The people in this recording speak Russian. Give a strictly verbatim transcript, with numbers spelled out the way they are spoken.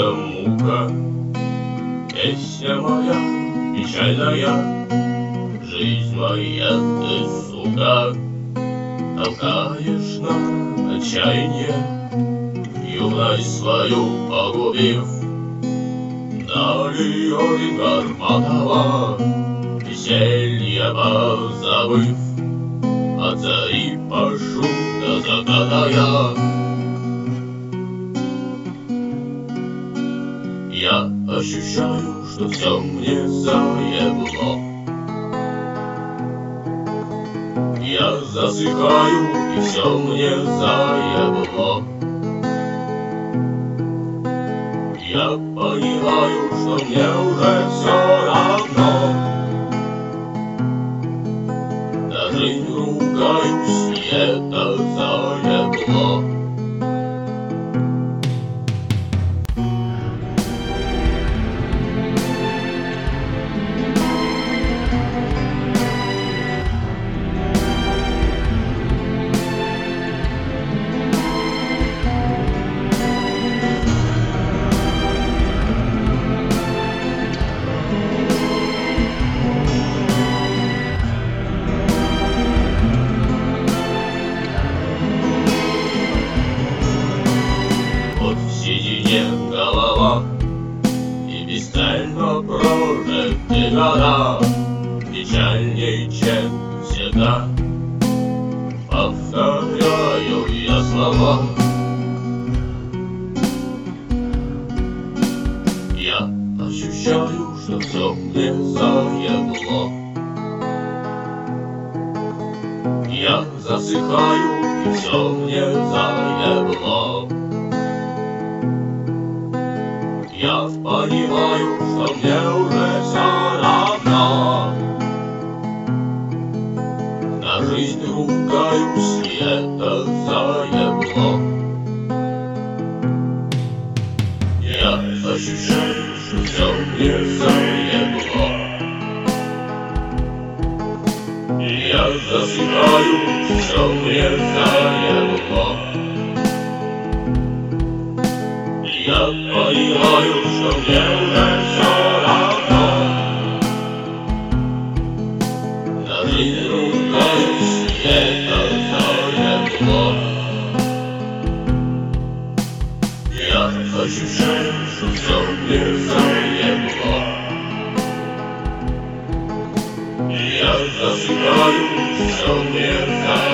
это мука. Песня моя печальная, жизнь моя, ты, сука, толкаешь на отчаяние, юность свою погубив. Далее гарматова, веселье позабыв, от зари пашу до заката я. Я ощущаю, что все мне заебло. Я засыхаю, и все мне заебло. Я понимаю, что мне уже все равно. На жизнь ругаюсь, и это заебло. Голова и бесцельно прожиты года, печальней, чем всегда. Повторяю я слова. Я ощущаю, что все мне заебло. Я засыхаю, и все мне заебло. Я понимаю, что мне уже все равно. На жизнь ругаюсь, и это заебло. Я ощущаю, что все мне заебло. Я засыпаю, все мне заебло. Я понимаю, что мне уже все равно. На жизнь ругаюсь, и это заебло. Я ощущаю, что все мне заебло. Я засыпаю, все мне заебло.